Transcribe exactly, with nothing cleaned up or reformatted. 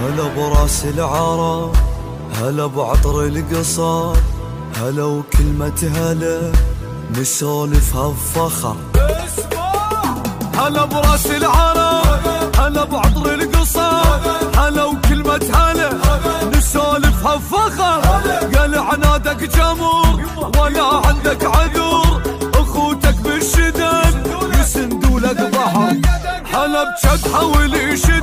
هلا براس العرب، هلا بعطر القصب، هلا وكلمة هلا نسولفها بفخر. هلا براس العرب، هلا بعطر القصب، هلا وكلمة هلا نسولفها بفخر. قال عنادك جمور ولا عندك عذور، اخوتك بالشدد يسندولك ظهر. هلا بجد حول شدد